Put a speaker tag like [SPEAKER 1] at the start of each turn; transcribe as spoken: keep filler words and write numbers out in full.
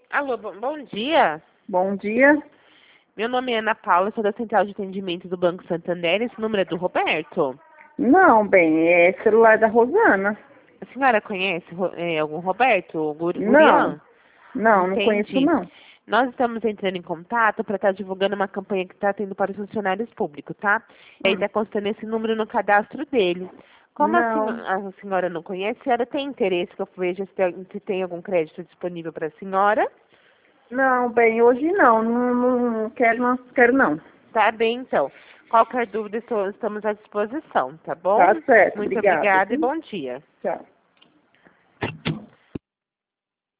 [SPEAKER 1] Alô, bom, bom dia.
[SPEAKER 2] Bom dia.
[SPEAKER 1] Meu nome é Ana Paula, sou da Central de Atendimento do Banco Santander. Esse número é do Roberto.
[SPEAKER 2] Não, bem, é celular da Rosana.
[SPEAKER 1] A senhora conhece Ro- é, algum Roberto Gur-
[SPEAKER 2] Não,
[SPEAKER 1] Gurian?
[SPEAKER 2] não, não conheço
[SPEAKER 1] Entendi.
[SPEAKER 2] não.
[SPEAKER 1] Nós estamos entrando em contato para estar divulgando uma campanha que está tendo para os funcionários públicos, tá? E aí
[SPEAKER 2] Hum,
[SPEAKER 1] está constando esse número no cadastro dele. Como a, senho-
[SPEAKER 2] Não,
[SPEAKER 1] a senhora não conhece, a senhora tem interesse que eu veja se tem, se tem algum crédito disponível para a senhora?
[SPEAKER 2] não, bem, hoje não, não, não quero, não quero não.
[SPEAKER 1] Tá bem, então. Qualquer dúvida, estou- estamos à disposição, tá bom?
[SPEAKER 2] Tá certo,
[SPEAKER 1] Muito
[SPEAKER 2] obrigada.
[SPEAKER 1] obrigada e
[SPEAKER 2] Viu?
[SPEAKER 1] bom dia.
[SPEAKER 2] Tchau.